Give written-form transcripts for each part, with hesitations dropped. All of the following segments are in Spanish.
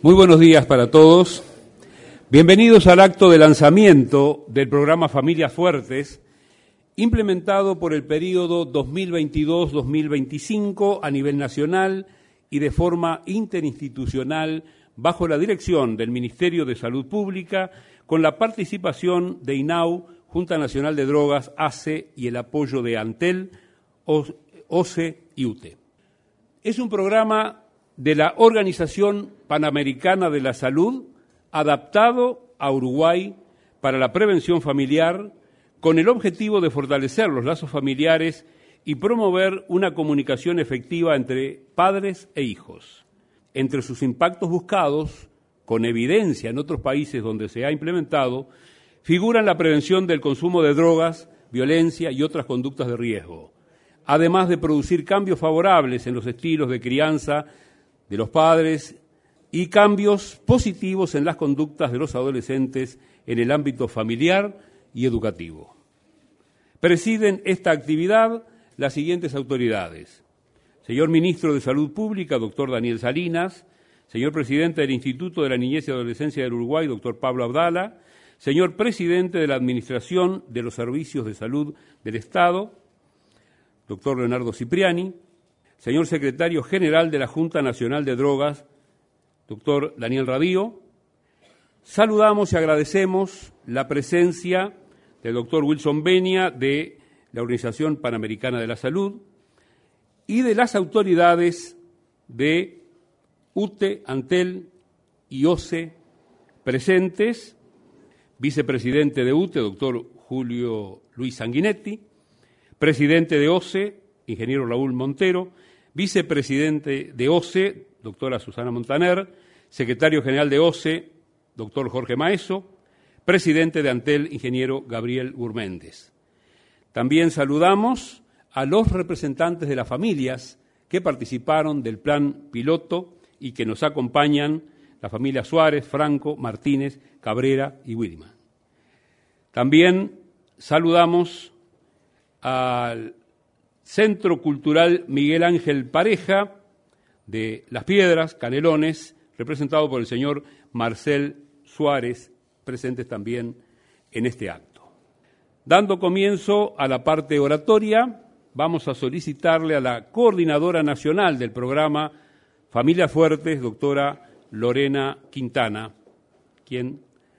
Muy buenos días para todos. Bienvenidos al acto de lanzamiento del programa Familias Fuertes, implementado por el período 2022-2025 a nivel nacional y de forma interinstitucional bajo la dirección del Ministerio de Salud Pública, con la participación de INAU, Junta Nacional de Drogas, ACE, y el apoyo de ANTEL, OCE y UTE. Es un programa de la Organización Panamericana de la Salud adaptado a Uruguay para la prevención familiar, con el objetivo de fortalecer los lazos familiares y promover una comunicación efectiva entre padres e hijos. Entre sus impactos buscados, con evidencia en otros países donde se ha implementado, figuran la prevención del consumo de drogas, violencia y otras conductas de riesgo, además de producir cambios favorables en los estilos de crianza de los padres y cambios positivos en las conductas de los adolescentes en el ámbito familiar y educativo. Presiden esta actividad las siguientes autoridades: señor Ministro de Salud Pública, doctor Daniel Salinas; señor Presidente del Instituto de la Niñez y Adolescencia del Uruguay, doctor Pablo Abdala; señor Presidente de la Administración de los Servicios de Salud del Estado, doctor Leonardo Cipriani; señor Secretario General de la Junta Nacional de Drogas, doctor Daniel Radío. Saludamos y agradecemos la presencia del doctor Wilson Benia, de la Organización Panamericana de la Salud, y de las autoridades de UTE, ANTEL y OCE presentes: vicepresidente de UTE, doctor Julio Luis Sanguinetti; presidente de OCE, ingeniero Raúl Montero; vicepresidente de OCE, doctora Susana Montaner; secretario general de OCE, doctor Jorge Maeso; presidente de ANTEL, ingeniero Gabriel Gurméndez. También saludamos a los representantes de las familias que participaron del plan piloto y que nos acompañan: la familia Suárez, Franco, Martínez, Cabrera y Wilman. También saludamos al Centro Cultural Miguel Ángel Pareja de Las Piedras, Canelones, representado por el señor Marcel Suárez, presentes también en este acto. Dando comienzo a la parte oratoria, vamos a solicitarle a la coordinadora nacional del programa Familias Fuertes, doctora Lorena Quintana, quien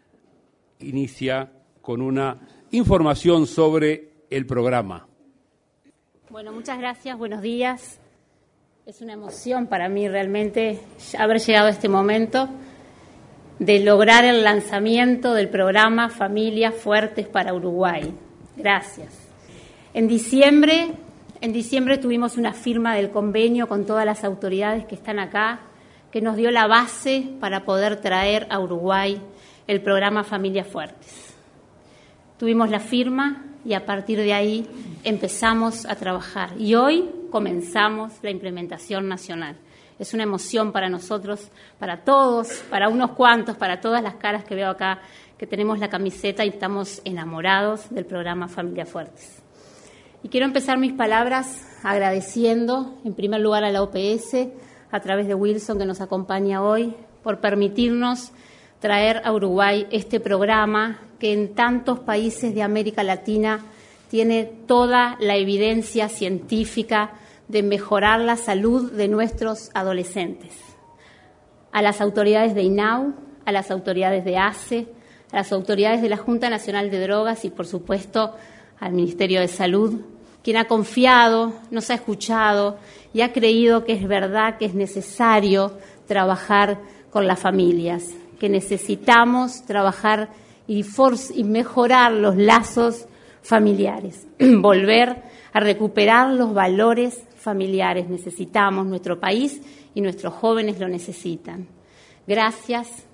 inicia con una información sobre el programa. Bueno, muchas gracias, buenos días. Es una emoción para mí realmente haber llegado a este momento de lograr el lanzamiento del programa Familias Fuertes para Uruguay. Gracias. En diciembre tuvimos una firma del convenio con todas las autoridades que están acá, que nos dio la base para poder traer a Uruguay el programa Familias Fuertes. Tuvimos la firma y a partir de ahí empezamos a trabajar. Y hoy comenzamos la implementación nacional. Es una emoción para nosotros, para todos, para unos cuantos, para todas las caras que veo acá, que tenemos la camiseta y estamos enamorados del programa Familias Fuertes. Y quiero empezar mis palabras agradeciendo, en primer lugar, a la OPS, a través de Wilson, que nos acompaña hoy, por permitirnos traer a Uruguay este programa que en tantos países de América Latina tiene toda la evidencia científica de mejorar la salud de nuestros adolescentes. A las autoridades de INAU, a las autoridades de ACE, a las autoridades de la Junta Nacional de Drogas y, por supuesto, al Ministerio de Salud, quien ha confiado, nos ha escuchado y ha creído que es verdad, que es necesario trabajar con las familias, que necesitamos trabajar y mejorar los lazos familiares, volver a recuperar los valores familiares. Necesitamos, nuestro país y nuestros jóvenes lo necesitan. Gracias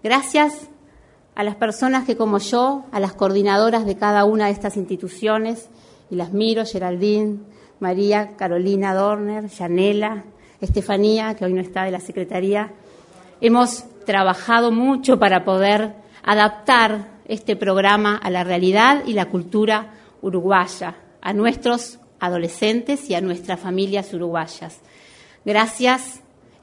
a las personas que, como yo, a las coordinadoras de cada una de estas instituciones, y las miro: Geraldine, María, Carolina Dorner, Yanela, Estefanía, que hoy no está, de la Secretaría. Hemos trabajado mucho para poder adaptar este programa a la realidad y la cultura uruguaya, a nuestros adolescentes y a nuestras familias uruguayas. Gracias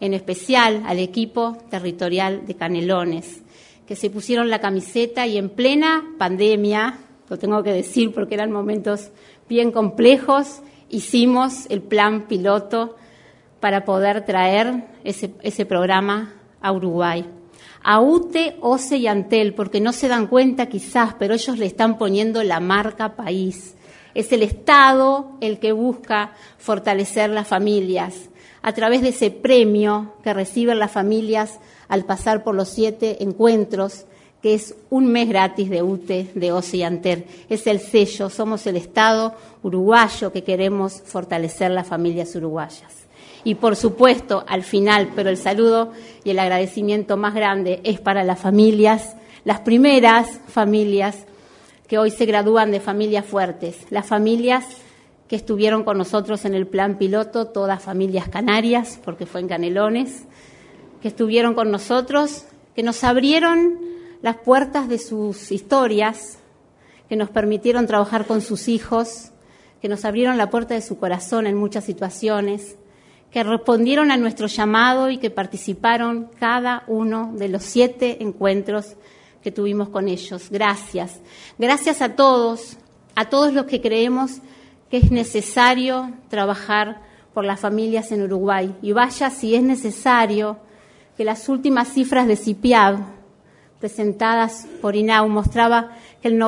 en especial al equipo territorial de Canelones, que se pusieron la camiseta y en plena pandemia, lo tengo que decir porque eran momentos bien complejos, hicimos el plan piloto para poder traer ese programa a Uruguay. A UTE, OCE y Antel, porque no se dan cuenta quizás, pero ellos le están poniendo la marca país. Es el Estado el que busca fortalecer las familias a través de ese premio que reciben las familias al pasar por los 7 encuentros, que es un mes gratis de UTE, de OCE y Antel. Es el sello, somos el Estado uruguayo que queremos fortalecer las familias uruguayas. Y por supuesto, al final, pero el saludo y el agradecimiento más grande es para las familias, las primeras familias que hoy se gradúan de familias fuertes, las familias que estuvieron con nosotros en el plan piloto, todas familias canarias, porque fue en Canelones, que estuvieron con nosotros, que nos abrieron las puertas de sus historias, que nos permitieron trabajar con sus hijos, que nos abrieron la puerta de su corazón en muchas situaciones, que respondieron a nuestro llamado y que participaron cada uno de los 7 encuentros que tuvimos con ellos. Gracias. Gracias a todos los que creemos que es necesario trabajar por las familias en Uruguay. Y vaya si es necesario que las últimas cifras de CIPIAB presentadas por INAU mostraba que el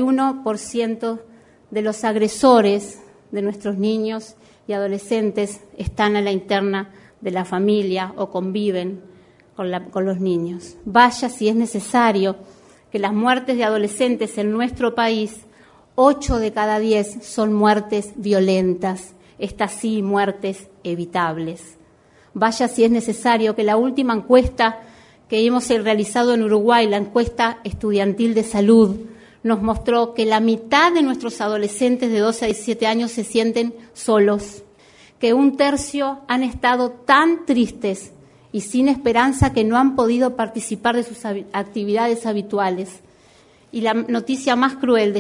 91% de los agresores de nuestros niños y adolescentes están a la interna de la familia o conviven con los niños. Vaya si es necesario que las muertes de adolescentes en nuestro país, 8 de cada 10 son muertes violentas, estas sí, muertes evitables. Vaya si es necesario que la última encuesta que hemos realizado en Uruguay, la encuesta estudiantil de salud, nos mostró que la mitad de nuestros adolescentes de 12 a 17 años se sienten solos, que 1/3 han estado tan tristes y sin esperanza que no han podido participar de sus actividades habituales. Y la noticia más cruel de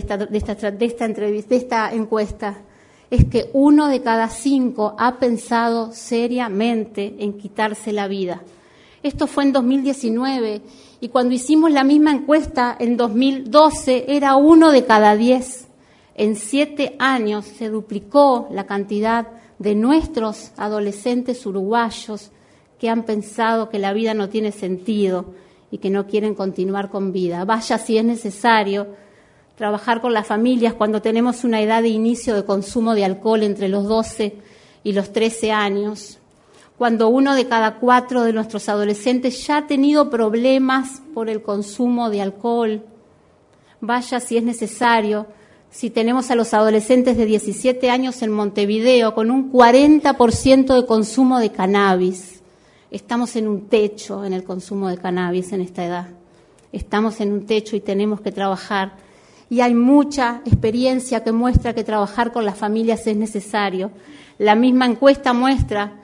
esta encuesta es que 1 de cada 5 ha pensado seriamente en quitarse la vida. Esto fue en 2019 y cuando hicimos la misma encuesta en 2012 era 1 de cada 10. En 7 años se duplicó la cantidad de nuestros adolescentes uruguayos que han pensado que la vida no tiene sentido y que no quieren continuar con vida. Vaya si es necesario trabajar con las familias cuando tenemos una edad de inicio de consumo de alcohol entre los 12 y los 13 años, cuando 1 de cada 4 de nuestros adolescentes ya ha tenido problemas por el consumo de alcohol. Vaya si es necesario, si tenemos a los adolescentes de 17 años en Montevideo con un 40% de consumo de cannabis. Estamos en un techo en el consumo de cannabis en esta edad. Estamos en un techo y tenemos que trabajar. Y hay mucha experiencia que muestra que trabajar con las familias es necesario. La misma encuesta muestra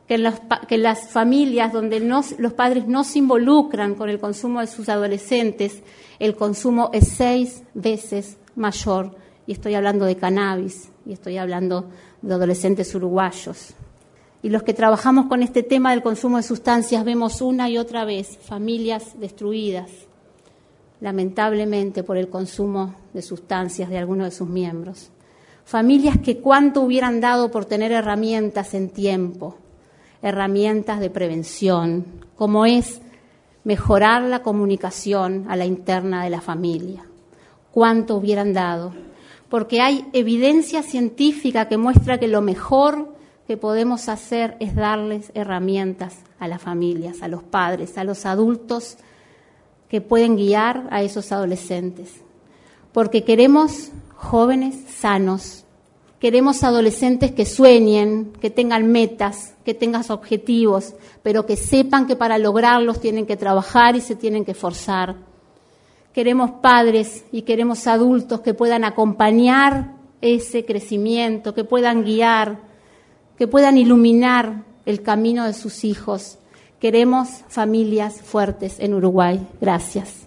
que las familias donde los padres no se involucran con el consumo de sus adolescentes, el consumo es 6 veces mayor. Y estoy hablando de cannabis, y estoy hablando de adolescentes uruguayos. Y los que trabajamos con este tema del consumo de sustancias vemos una y otra vez familias destruidas, lamentablemente por el consumo de sustancias de algunos de sus miembros. Familias que cuánto hubieran dado por tener herramientas en tiempo, herramientas de prevención, como es mejorar la comunicación a la interna de la familia. Cuánto hubieran dado, porque hay evidencia científica que muestra que lo mejor que podemos hacer es darles herramientas a las familias, a los padres, a los adultos que pueden guiar a esos adolescentes. Porque queremos jóvenes sanos, queremos adolescentes que sueñen, que tengan metas, que tengan objetivos, pero que sepan que para lograrlos tienen que trabajar y se tienen que esforzar. Queremos padres y queremos adultos que puedan acompañar ese crecimiento, que puedan guiar, que puedan iluminar el camino de sus hijos. Queremos familias fuertes en Uruguay. Gracias.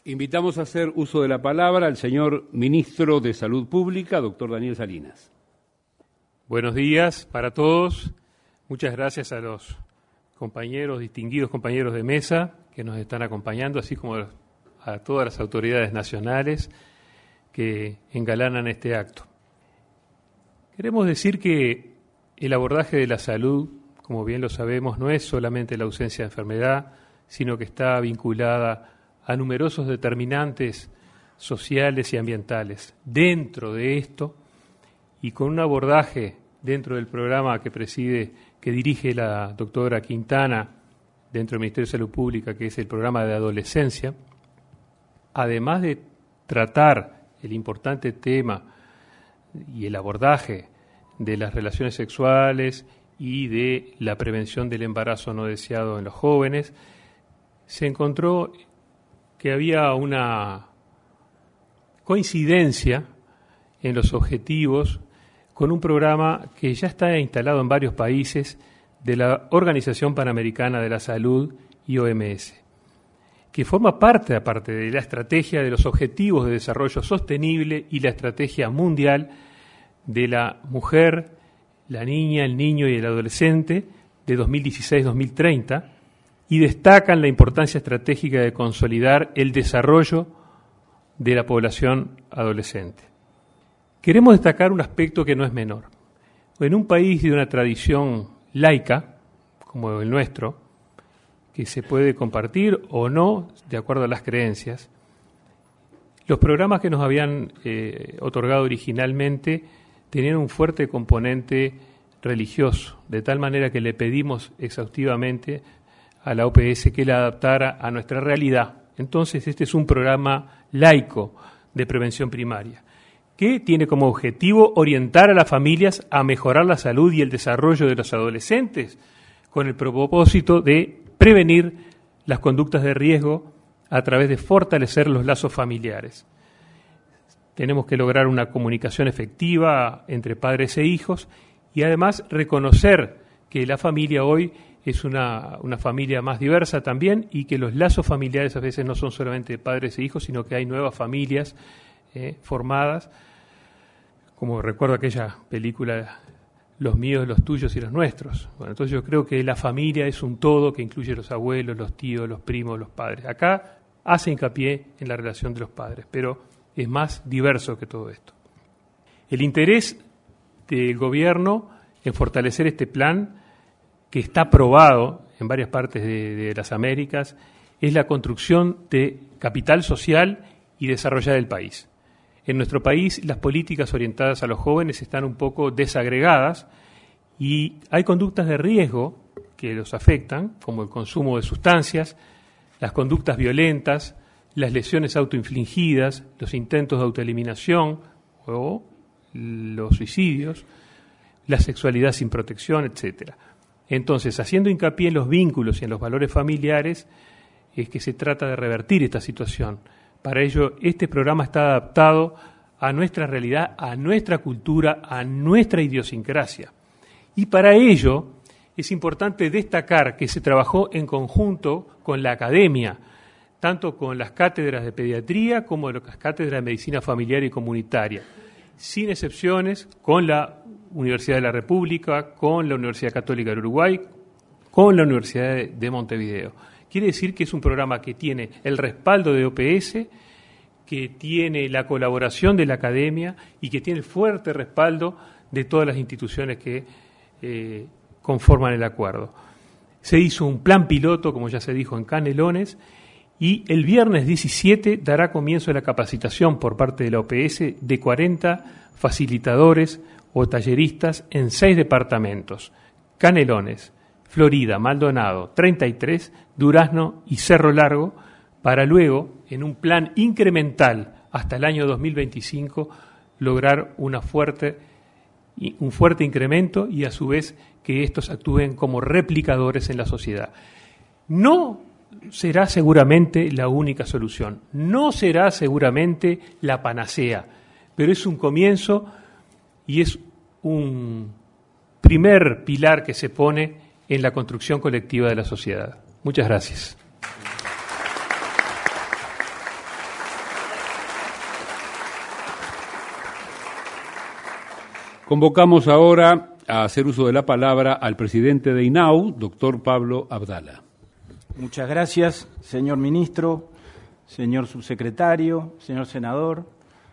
Invitamos a hacer uso de la palabra al señor Ministro de Salud Pública, doctor Daniel Salinas. Buenos días para todos. Muchas gracias a los distinguidos compañeros de mesa que nos están acompañando, así como a todas las autoridades nacionales que engalanan este acto. Queremos decir que el abordaje de la salud, como bien lo sabemos, no es solamente la ausencia de enfermedad, sino que está vinculada a numerosos determinantes sociales y ambientales. Dentro de esto, y con un abordaje dentro del programa que dirige la doctora Quintana, dentro del Ministerio de Salud Pública, que es el programa de adolescencia, además de tratar el importante tema y el abordaje de las relaciones sexuales y de la prevención del embarazo no deseado en los jóvenes, se encontró que había una coincidencia en los objetivos con un programa que ya está instalado en varios países de la Organización Panamericana de la Salud y OMS, que forma parte, aparte de la estrategia de los Objetivos de Desarrollo Sostenible y la estrategia mundial de la mujer, la niña, el niño y el adolescente de 2016-2030, y destacan la importancia estratégica de consolidar el desarrollo de la población adolescente. Queremos destacar un aspecto que no es menor. En un país de una tradición laica, como el nuestro, que se puede compartir o no de acuerdo a las creencias, los programas que nos habían otorgado originalmente tenían un fuerte componente religioso, de tal manera que le pedimos exhaustivamente a la OPS que la adaptara a nuestra realidad. Entonces, este es un programa laico de prevención primaria, que tiene como objetivo orientar a las familias a mejorar la salud y el desarrollo de los adolescentes, con el propósito de prevenir las conductas de riesgo a través de fortalecer los lazos familiares. Tenemos que lograr una comunicación efectiva entre padres e hijos y además reconocer que la familia hoy es una familia más diversa también y que los lazos familiares a veces no son solamente de padres e hijos, sino que hay nuevas familias formadas, como recuerdo aquella película Los míos, los tuyos y los nuestros. Bueno, entonces yo creo que la familia es un todo que incluye los abuelos, los tíos, los primos, los padres. Acá hace hincapié en la relación de los padres, pero es más diverso que todo esto. El interés del gobierno en fortalecer este plan, que está aprobado en varias partes de las Américas, es la construcción de capital social y desarrollar el país. En nuestro país las políticas orientadas a los jóvenes están un poco desagregadas y hay conductas de riesgo que los afectan, como el consumo de sustancias, las conductas violentas, las lesiones autoinfligidas, los intentos de autoeliminación o los suicidios, la sexualidad sin protección, etcétera. Entonces, haciendo hincapié en los vínculos y en los valores familiares, es que se trata de revertir esta situación. Para ello, este programa está adaptado a nuestra realidad, a nuestra cultura, a nuestra idiosincrasia. Y para ello es importante destacar que se trabajó en conjunto con la academia, tanto con las cátedras de pediatría como las cátedras de medicina familiar y comunitaria, sin excepciones, con la Universidad de la República, con la Universidad Católica del Uruguay, con la Universidad de Montevideo. Quiere decir que es un programa que tiene el respaldo de OPS, que tiene la colaboración de la academia y que tiene el fuerte respaldo de todas las instituciones que conforman el acuerdo. Se hizo un plan piloto, como ya se dijo, en Canelones, y el viernes 17 dará comienzo la capacitación por parte de la OPS de 40 facilitadores o talleristas en 6 departamentos: Canelones, Florida, Maldonado, 33, Durazno y Cerro Largo, para luego, en un plan incremental hasta el año 2025, lograr un fuerte incremento y a su vez que estos actúen como replicadores en la sociedad. No será seguramente la única solución, no será seguramente la panacea, pero es un comienzo y es un primer pilar que se pone en la construcción colectiva de la sociedad. Muchas gracias. Convocamos ahora a hacer uso de la palabra al presidente de INAU, doctor Pablo Abdala. Muchas gracias, señor ministro, señor subsecretario, señor senador,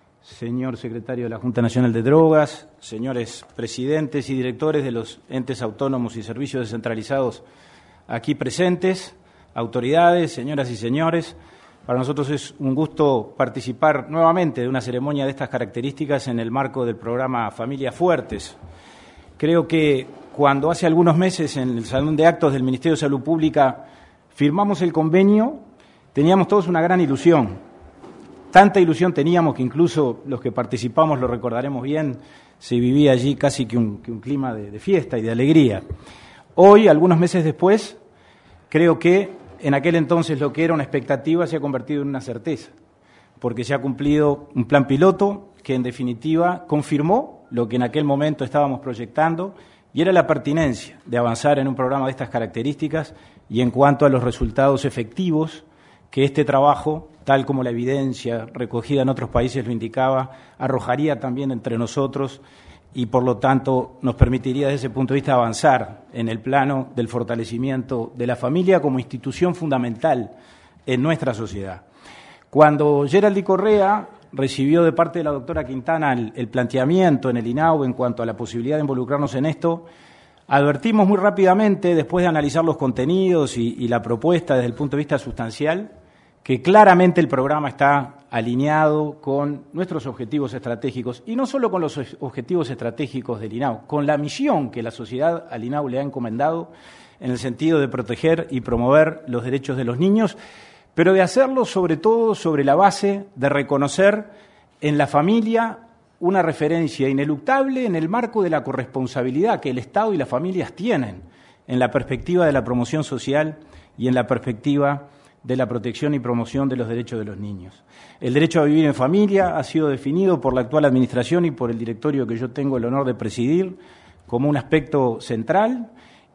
señor secretario de la Junta Nacional de Drogas, señores presidentes y directores de los entes autónomos y servicios descentralizados aquí presentes, autoridades, señoras y señores. Para nosotros es un gusto participar nuevamente de una ceremonia de estas características en el marco del programa Familias Fuertes. Creo que cuando hace algunos meses en el Salón de Actos del Ministerio de Salud Pública firmamos el convenio, teníamos todos una gran ilusión. Tanta ilusión teníamos que incluso los que participamos, lo recordaremos bien, se vivía allí casi que un clima de fiesta y de alegría. Hoy, algunos meses después, creo que en aquel entonces lo que era una expectativa se ha convertido en una certeza, porque se ha cumplido un plan piloto que en definitiva confirmó lo que en aquel momento estábamos proyectando y era la pertinencia de avanzar en un programa de estas características y en cuanto a los resultados efectivos que este trabajo, tal como la evidencia recogida en otros países lo indicaba, arrojaría también entre nosotros y por lo tanto nos permitiría desde ese punto de vista avanzar en el plano del fortalecimiento de la familia como institución fundamental en nuestra sociedad. Cuando Geraldy Correa recibió de parte de la doctora Quintana el planteamiento en el INAU en cuanto a la posibilidad de involucrarnos en esto, advertimos muy rápidamente, después de analizar los contenidos y la propuesta desde el punto de vista sustancial, que claramente el programa está alineado con nuestros objetivos estratégicos, y no solo con los objetivos estratégicos del INAU, con la misión que la sociedad al INAU le ha encomendado en el sentido de proteger y promover los derechos de los niños, pero de hacerlo sobre todo sobre la base de reconocer en la familia una referencia ineluctable en el marco de la corresponsabilidad que el Estado y las familias tienen en la perspectiva de la promoción social y en la perspectiva de la protección y promoción de los derechos de los niños. El derecho a vivir en familia ha sido definido por la actual Administración y por el directorio que yo tengo el honor de presidir como un aspecto central,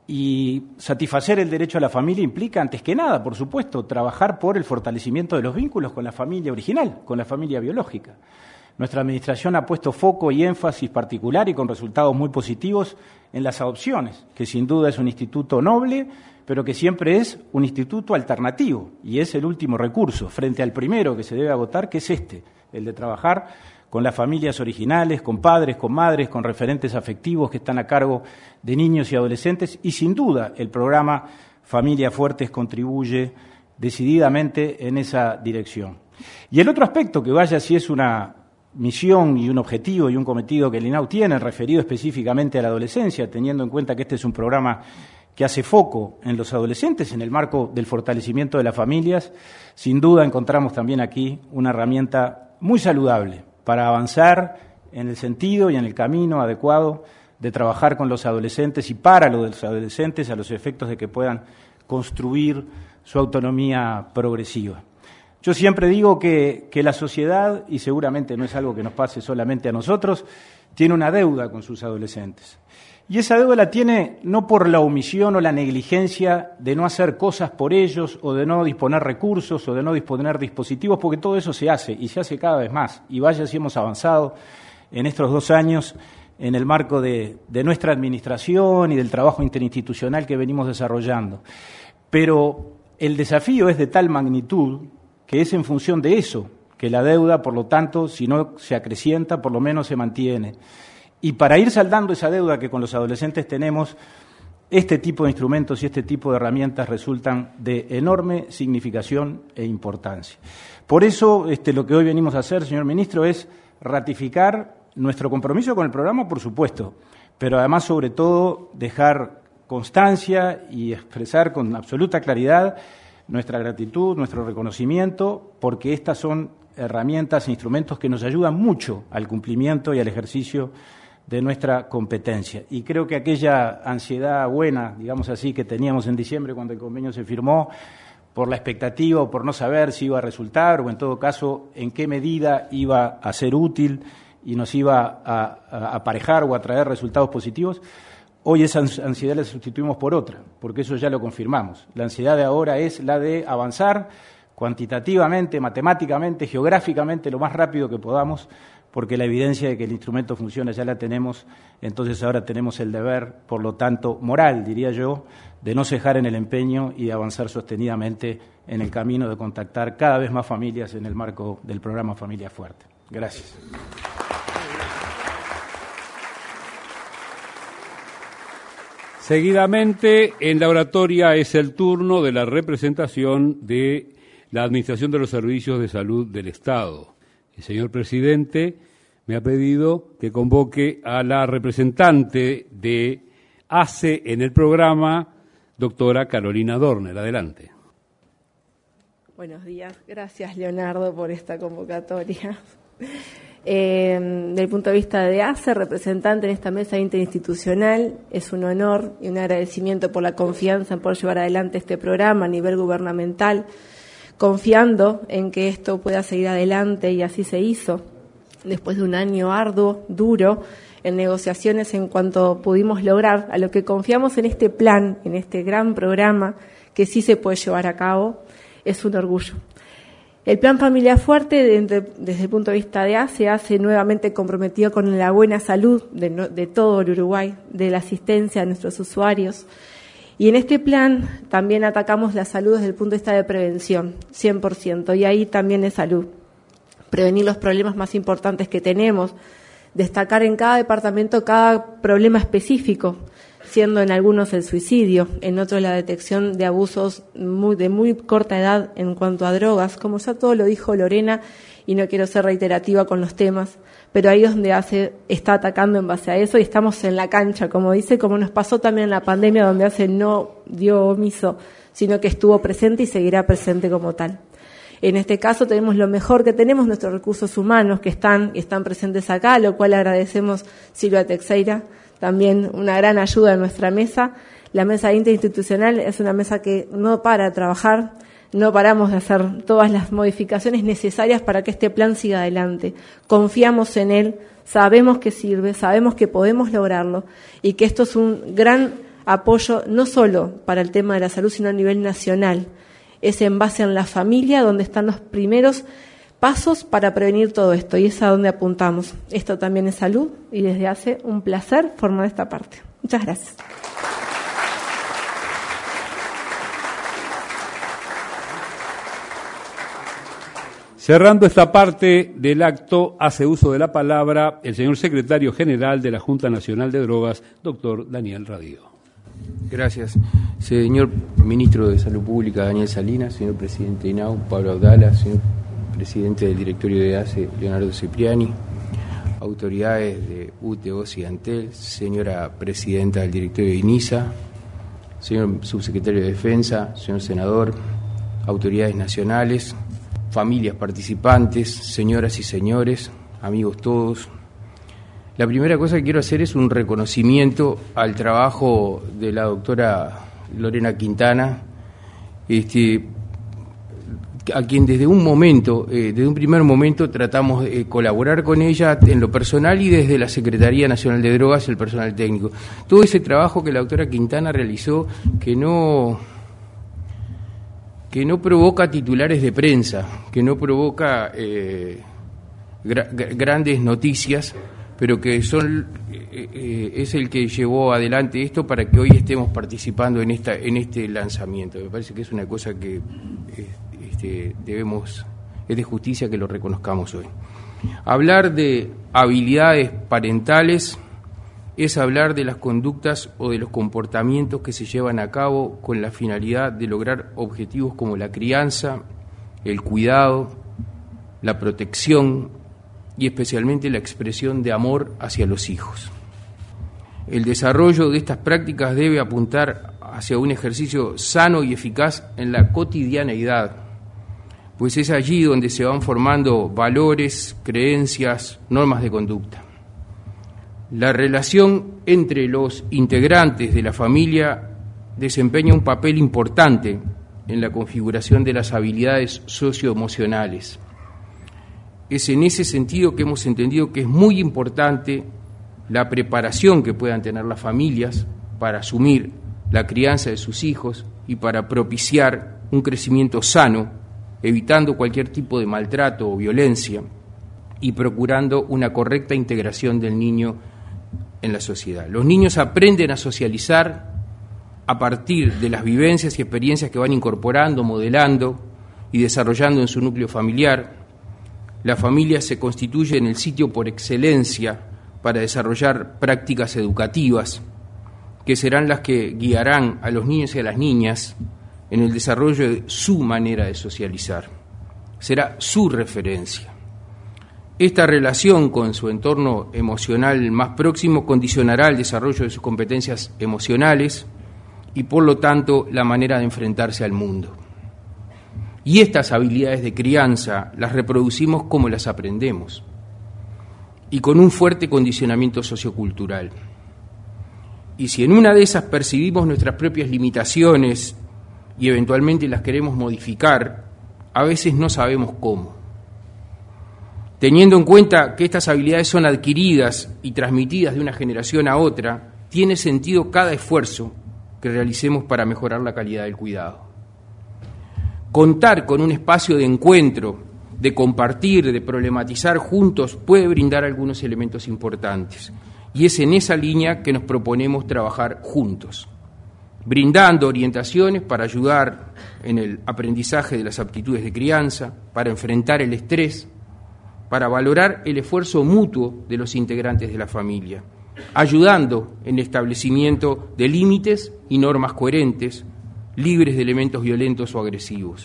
y satisfacer el derecho a la familia implica, antes que nada, por supuesto, trabajar por el fortalecimiento de los vínculos con la familia original, con la familia biológica. Nuestra Administración ha puesto foco y énfasis particular y con resultados muy positivos en las adopciones, que sin duda es un instituto noble, pero que siempre es un instituto alternativo y es el último recurso frente al primero que se debe agotar, que es el de trabajar con las familias originales, con padres, con madres, con referentes afectivos que están a cargo de niños y adolescentes, y sin duda el programa Familias Fuertes contribuye decididamente en esa dirección. Y el otro aspecto que vaya si es una misión y un objetivo y un cometido que el INAU tiene, referido específicamente a la adolescencia, teniendo en cuenta que este es un programa que hace foco en los adolescentes en el marco del fortalecimiento de las familias, sin duda encontramos también aquí una herramienta muy saludable para avanzar en el sentido y en el camino adecuado de trabajar con los adolescentes y para los adolescentes a los efectos de que puedan construir su autonomía progresiva. Yo siempre digo que la sociedad, y seguramente no es algo que nos pase solamente a nosotros, tiene una deuda con sus adolescentes. Y esa deuda la tiene no por la omisión o la negligencia de no hacer cosas por ellos o de no disponer recursos o de no disponer dispositivos, porque todo eso se hace y se hace cada vez más. Y vaya si hemos avanzado en estos 2 años en el marco de nuestra administración y del trabajo interinstitucional que venimos desarrollando. Pero el desafío es de tal magnitud que es en función de eso que la deuda, por lo tanto, si no se acrecienta, por lo menos se mantiene. Y para ir saldando esa deuda que con los adolescentes tenemos, este tipo de instrumentos y este tipo de herramientas resultan de enorme significación e importancia. Por eso, lo que hoy venimos a hacer, señor ministro, es ratificar nuestro compromiso con el programa, por supuesto, pero además, sobre todo, dejar constancia y expresar con absoluta claridad nuestra gratitud, nuestro reconocimiento, porque estas son herramientas e instrumentos que nos ayudan mucho al cumplimiento y al ejercicio de nuestra competencia. Y creo que aquella ansiedad buena, digamos así, que teníamos en diciembre cuando el convenio se firmó, por la expectativa o por no saber si iba a resultar o en todo caso en qué medida iba a ser útil y nos iba a aparejar o a traer resultados positivos, hoy esa ansiedad la sustituimos por otra, porque eso ya lo confirmamos. La ansiedad de ahora es la de avanzar cuantitativamente, matemáticamente, geográficamente, lo más rápido que podamos, porque la evidencia de que el instrumento funciona ya la tenemos, entonces ahora tenemos el deber, por lo tanto, moral, diría yo, de no cejar en el empeño y de avanzar sostenidamente en el camino de contactar cada vez más familias en el marco del programa Familia Fuerte. Gracias. Seguidamente, en la oratoria es el turno de la representación de la Administración de los Servicios de Salud del Estado. El señor presidente me ha pedido que convoque a la representante de ACE en el programa, doctora Carolina Dorner. Adelante. Buenos días. Gracias, Leonardo, por esta convocatoria. Desde el punto de vista de ACE, representante en esta mesa interinstitucional, es un honor y un agradecimiento por la confianza en poder llevar adelante este programa a nivel gubernamental, confiando en que esto pueda seguir adelante, y así se hizo, después de un año arduo, duro, en negociaciones en cuanto pudimos lograr a lo que confiamos en este plan, en este gran programa, que sí se puede llevar a cabo. Es un orgullo. El Plan Familia Fuerte, desde el punto de vista de ACE nuevamente comprometido con la buena salud de todo el Uruguay, de la asistencia a nuestros usuarios. Y en este plan también atacamos la salud desde el punto de vista de prevención, 100%, y ahí también es salud. Prevenir los problemas más importantes que tenemos, destacar en cada departamento cada problema específico, siendo en algunos el suicidio, en otros la detección de abusos de muy corta edad en cuanto a drogas, como ya todo lo dijo Lorena, y no quiero ser reiterativa con los temas, pero ahí es donde ACE está atacando en base a eso, y estamos en la cancha, como dice, como nos pasó también en la pandemia, donde ACE no dio omiso, sino que estuvo presente y seguirá presente como tal. En este caso tenemos lo mejor que tenemos, nuestros recursos humanos que están presentes acá, lo cual agradecemos Silvia Teixeira, también una gran ayuda en nuestra mesa. La mesa interinstitucional es una mesa que no para de trabajar, no paramos de hacer todas las modificaciones necesarias para que este plan siga adelante. Confiamos en él, sabemos que sirve, sabemos que podemos lograrlo y que esto es un gran apoyo no solo para el tema de la salud, sino a nivel nacional. Es en base en la familia donde están los primeros pasos para prevenir todo esto, y es a donde apuntamos. Esto también es salud, y desde ACE un placer formar esta parte. Muchas gracias. Cerrando esta parte del acto, hace uso de la palabra el señor secretario general de la Junta Nacional de Drogas, doctor Daniel Radío. Gracias. Señor Ministro de Salud Pública, Daniel Salinas, señor Presidente de INAU, Pablo Abdala, señor Presidente del Directorio de ACE, Leonardo Cipriani, autoridades de UTE, OSI y ANTEL, señora Presidenta del Directorio de INISA, señor Subsecretario de Defensa, señor Senador, autoridades nacionales, familias participantes, señoras y señores, amigos todos. La primera cosa que quiero hacer es un reconocimiento al trabajo de la doctora Lorena Quintana, a quien desde un primer momento tratamos de colaborar con ella en lo personal y desde la Secretaría Nacional de Drogas, el personal técnico. Todo ese trabajo que la doctora Quintana realizó, que no provoca titulares de prensa, que no provoca grandes noticias, pero que es el que llevó adelante esto para que hoy estemos participando en este lanzamiento. Me parece que es una cosa que es de justicia que lo reconozcamos hoy. Hablar de habilidades parentales es hablar de las conductas o de los comportamientos que se llevan a cabo con la finalidad de lograr objetivos como la crianza, el cuidado, la protección y especialmente la expresión de amor hacia los hijos. El desarrollo de estas prácticas debe apuntar hacia un ejercicio sano y eficaz en la cotidianeidad, pues es allí donde se van formando valores, creencias, normas de conducta. La relación entre los integrantes de la familia desempeña un papel importante en la configuración de las habilidades socioemocionales. Es en ese sentido que hemos entendido que es muy importante la preparación que puedan tener las familias para asumir la crianza de sus hijos y para propiciar un crecimiento sano evitando cualquier tipo de maltrato o violencia y procurando una correcta integración del niño en la sociedad. Los niños aprenden a socializar a partir de las vivencias y experiencias que van incorporando, modelando y desarrollando en su núcleo familiar. La familia se constituye en el sitio por excelencia para desarrollar prácticas educativas que serán las que guiarán a los niños y a las niñas en el desarrollo de su manera de socializar. Será su referencia. Esta relación con su entorno emocional más próximo condicionará el desarrollo de sus competencias emocionales y, por lo tanto, la manera de enfrentarse al mundo. Y estas habilidades de crianza las reproducimos como las aprendemos y con un fuerte condicionamiento sociocultural. Y si en una de esas percibimos nuestras propias limitaciones y eventualmente las queremos modificar, a veces no sabemos cómo. Teniendo en cuenta que estas habilidades son adquiridas y transmitidas de una generación a otra, tiene sentido cada esfuerzo que realicemos para mejorar la calidad del cuidado. Contar con un espacio de encuentro, de compartir, de problematizar juntos puede brindar algunos elementos importantes. Y es en esa línea que nos proponemos trabajar juntos, brindando orientaciones para ayudar en el aprendizaje de las aptitudes de crianza, para enfrentar el estrés, para valorar el esfuerzo mutuo de los integrantes de la familia, ayudando en el establecimiento de límites y normas coherentes, libres de elementos violentos o agresivos.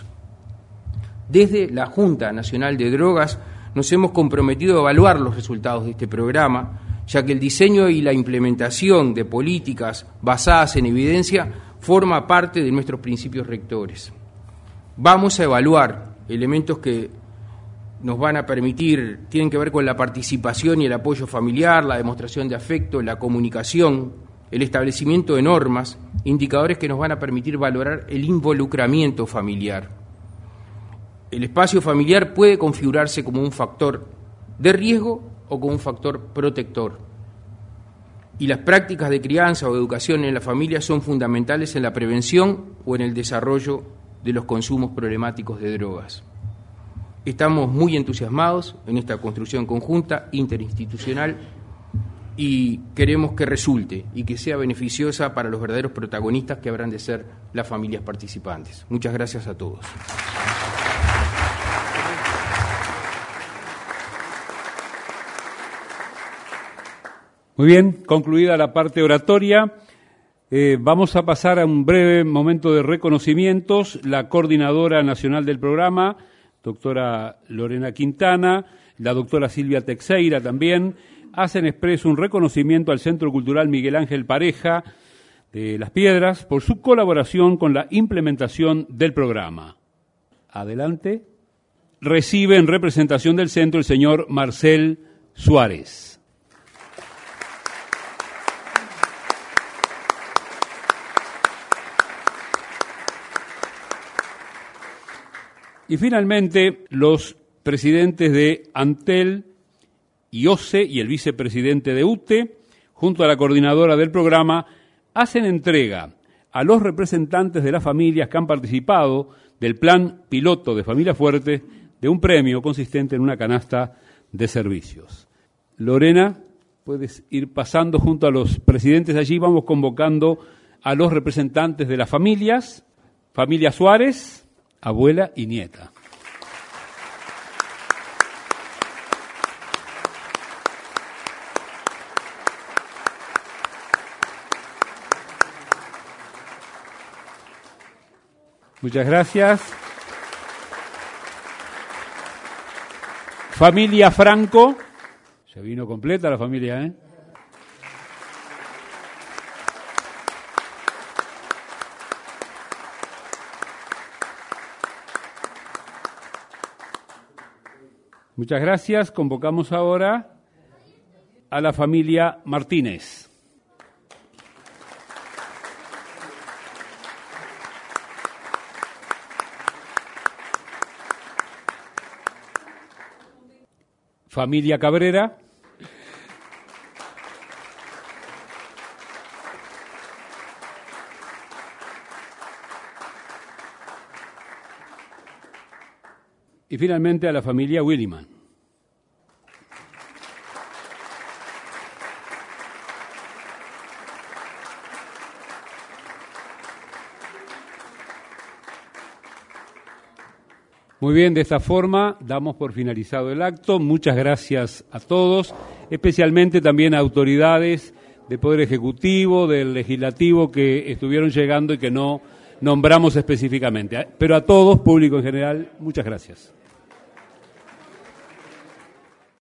Desde la Junta Nacional de Drogas nos hemos comprometido a evaluar los resultados de este programa, ya que el diseño y la implementación de políticas basadas en evidencia forma parte de nuestros principios rectores. Vamos a evaluar elementos que nos van a permitir, tienen que ver con la participación y el apoyo familiar, la demostración de afecto, la comunicación, el establecimiento de normas, indicadores que nos van a permitir valorar el involucramiento familiar. El espacio familiar puede configurarse como un factor de riesgo o como un factor protector. Y las prácticas de crianza o educación en la familia son fundamentales en la prevención o en el desarrollo de los consumos problemáticos de drogas. Estamos muy entusiasmados en esta construcción conjunta, interinstitucional, y queremos que resulte y que sea beneficiosa para los verdaderos protagonistas que habrán de ser las familias participantes. Muchas gracias a todos. Muy bien, concluida la parte oratoria, vamos a pasar a un breve momento de reconocimientos. La coordinadora nacional del programa, doctora Lorena Quintana, la doctora Silvia Teixeira también, hacen expreso un reconocimiento al Centro Cultural Miguel Ángel Pareja de Las Piedras por su colaboración con la implementación del programa. Adelante. Recibe en representación del centro el señor Marcel Suárez. Y finalmente, los presidentes de Antel y OCE y el vicepresidente de UTE, junto a la coordinadora del programa, hacen entrega a los representantes de las familias que han participado del plan piloto de Familia Fuerte de un premio consistente en una canasta de servicios. Lorena, puedes ir pasando junto a los presidentes allí, vamos convocando a los representantes de las familias, familia Suárez, abuela y nieta. Muchas gracias. Familia Franco. Se vino completa la familia, ¿eh? Muchas gracias. Convocamos ahora a la familia Martínez. Familia Cabrera. y finalmente a la familia Williman. Muy bien, de esta forma damos por finalizado el acto. Muchas gracias a todos, especialmente también a autoridades del Poder Ejecutivo, del Legislativo, que estuvieron llegando y que no nombramos específicamente. Pero a todos, público en general, muchas gracias.